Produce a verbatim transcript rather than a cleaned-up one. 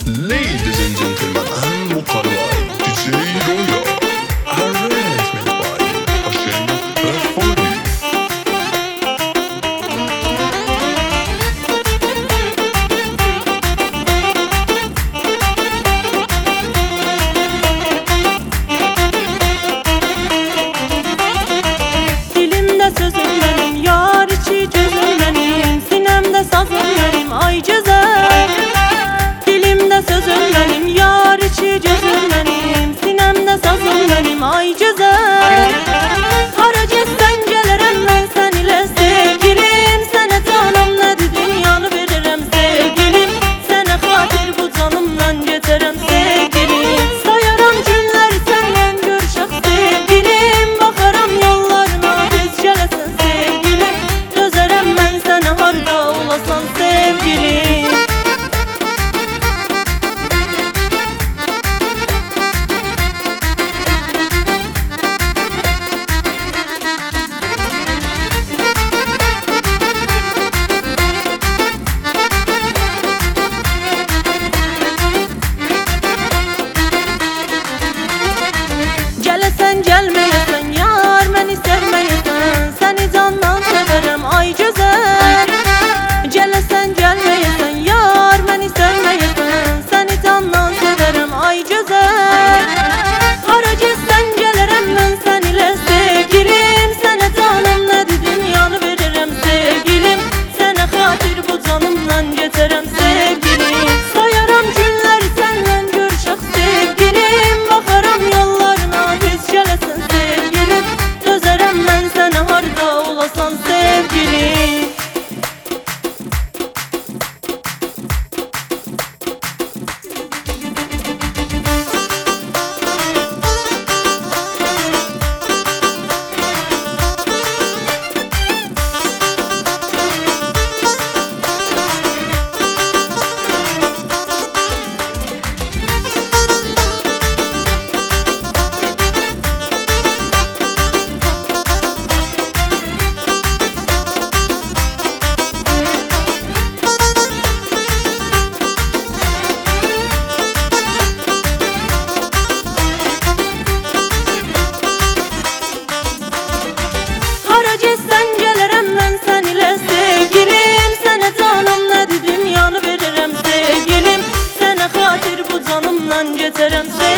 Ladies and gentlemen, and mukarrabin, D J Roya, arranged me by Ashamed Performing. Dilimde sözüm benim, yar içi cözüm benim, sinemde sazım benim, ay güzel. Dilimde sözüm benim, yar içi cözüm benim, sinemde sazım benim, ay güzel. Hara getsen gelirim ben sen ile sevgilim, sana canım nedir dünyanı veririm sevgilim, sana hatir bu canımdan geçerim sevgilim. Sayaram günleri seninle görüşek sevgilim, bakaram yollarına tez gelesin sevgilim, dözerem ben sana harda olasan sevgilim. Gəlesen gelmeyesen yar, məni sevmeyesen, seni candan severim ay güzel. Gəlesen gelmeyesen yar, məni sevmeyesen, seni candan severim ay güzel. Hara getsen gelirim ben sen ile sevgilim, sana canım nedir dünyanı veririm sevgilim, sana hatir bu canımdan geçerim sevgilim. Sayaram günleri seninle görüşek sevgilim, bakaram yollarına tez gelesin sevgilim, dözerem ben sana harda olasan sevgilim. Hara getsen gelirim ben sen ile sevgilim, sana canım nedir dünyanı veririm sevgilim, sana hatir bu canımdan geçerim sevgilim.